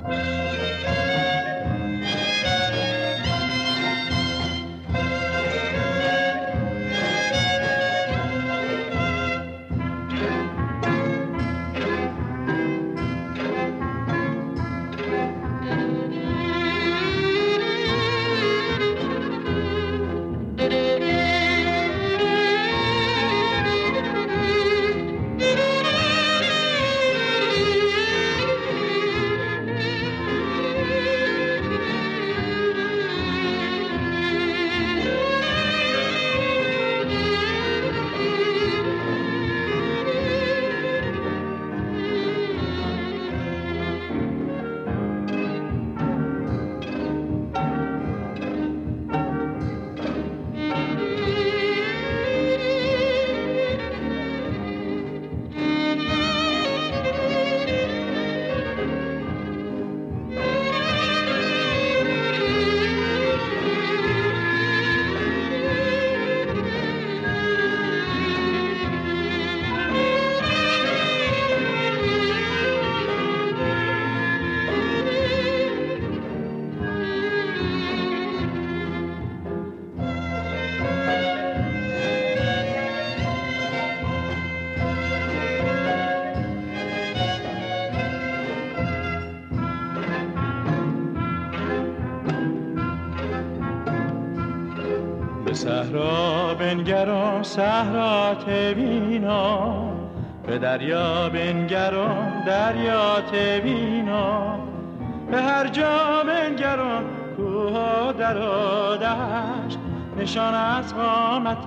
صحرا بنگرم صحرات بینا، به دریا بنگرم دریات بینا، به هر جا بنگرم کوه و در و دشت، نشان از قامت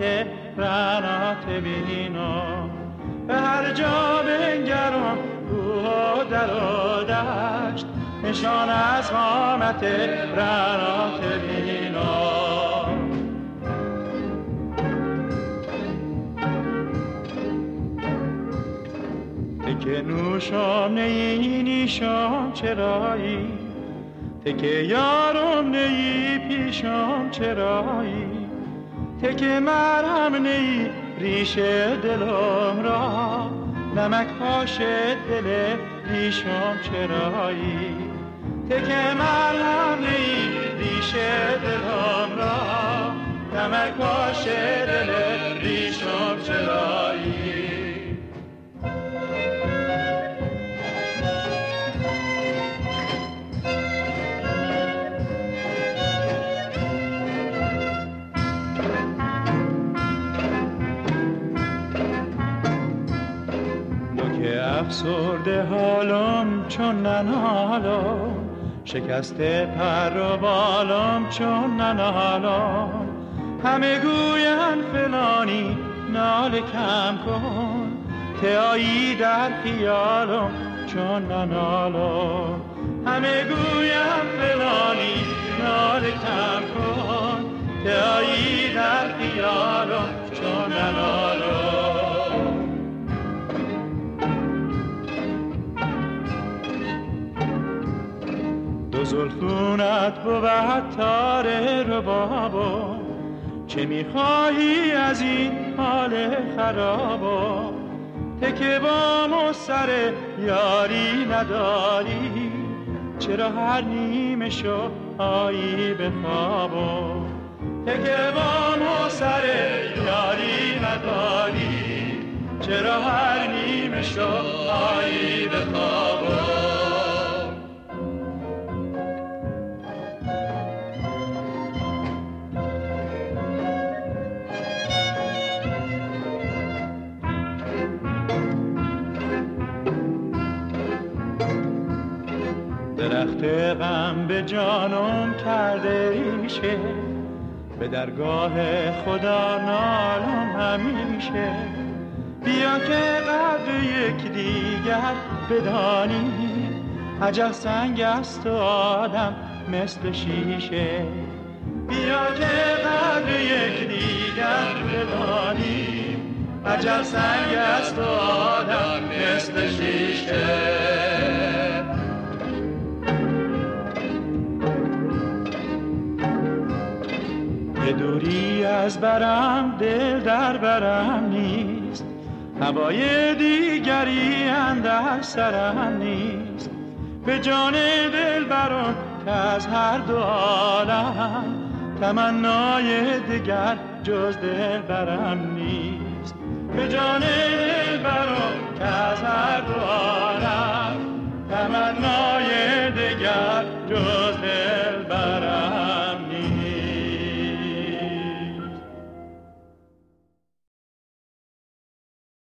رعنات بینا. به هر جا بنگرم کوه و در و دشت، نشان از قامت رعنات بینا. که نوشم نیی نیشم چرایی، که یارم نیی پیشم چرایی، که مرهم نیی ریش دلم را، نمک پاش دل ریشم چرایی، که مرهم نیی ریش دلم را، نمک پاش دل ریشم چرایی. افسرده حالم چون ننالم، شکسته پر و بالم چون ننالم، همه گوین فلانی ناله کم کن، تیایی در خیالم چون ننالم، همه گوین فلانی ناله کم کن، تیایی در خیالم چون ننالم. زلفونت بود تار ربابا، چه میخواهی از این حال خرابا، که با ما سر یاری نداری، چرا هر نیمه شو آیی به خوابا، که با ما سر یاری نداری، چرا هر نیمه شو آیی به خوابا. درخت غم به جانم کرده ریشه، به درگاه خدا نالم همیشه، بیا که قدر یک دیگر بدانی، عجب سنگ است و آدم مثل شیشه، بیا که قدر یک دیگر بدانی، عجب سنگ است و آدم مثل شیشه. به دوری از برم دل در برم نیست، هوای دیگری اندر سرم نیست، به جان دلبران که از هر دو عالم تمنای دیگر جز دلبرم نیست. به جان دلبران که از هر دو عالم